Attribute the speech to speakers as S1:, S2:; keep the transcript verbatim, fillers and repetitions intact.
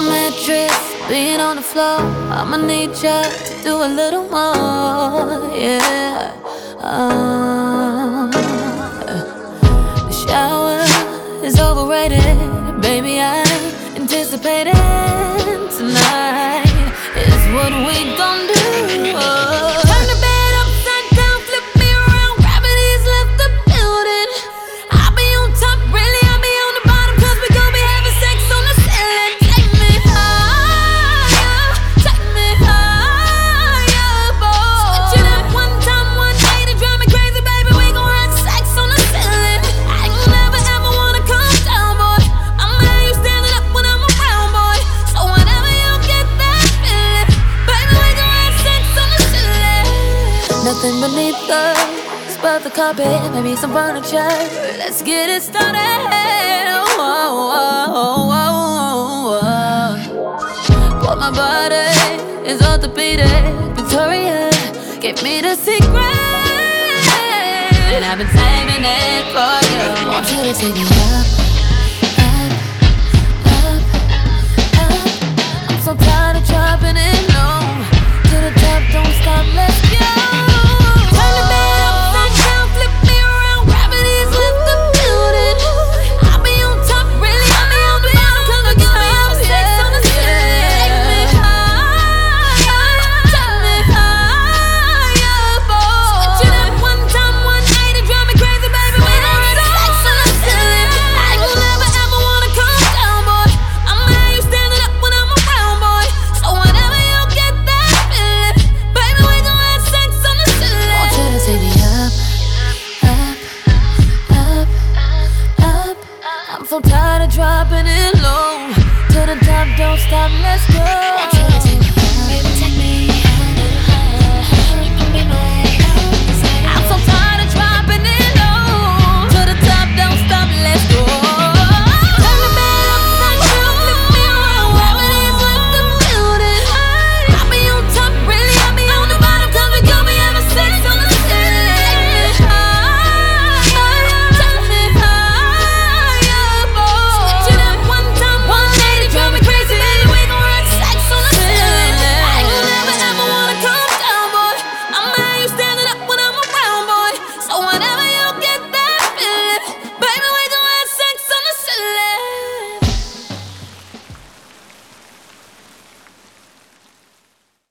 S1: mattress, being on the floor, I'ma need you to do a little more, yeah. Uh, the shower is overrated, baby. I anticipated tonight is what we gon' do. Turn the bed upside down, flip me around, gravity's left the building. I'll be on top, really, I'll be on the bottom, cause we gon' be having sex on the ceiling. Take me higher, take me higher, boy. Switch it up one time, one day to drive me crazy, baby. We gon' have sex on the ceiling. I ain't never ever wanna come down, boy. I'ma have you standing up when I'm around, boy. So whenever you get that feeling, baby, we gon' have sex on the ceiling. Nothing beneath us but the carpet, maybe some furniture. Let's get it started. Whoa, whoa, whoa, whoa. Boy, my body is orthopedic. Victoria gave me the secret, and I've been saving it for you. Want you to take me up, up, up, up. I'm so tired of dropping it low. To the top, don't stop, let's go. Turn the bed upside down, flip me around, gravity's left the building. I'll be on top, really, I'll be on the bottom, cause we gon' have sex on the ceiling. Take me higher, take me higher, boy. Switch it up one time, one day to drive me crazy, baby. We gon' have sex on the ceiling. I ain't never ever wanna come down, boy. I'ma have you standing up when I'm around, boy. So whenever you get that feeling, baby, we gon' have sex on the ceiling. Want you to take me up, up, up, up. I'm so tired of dropping it low. To the top, don't stop, let's go.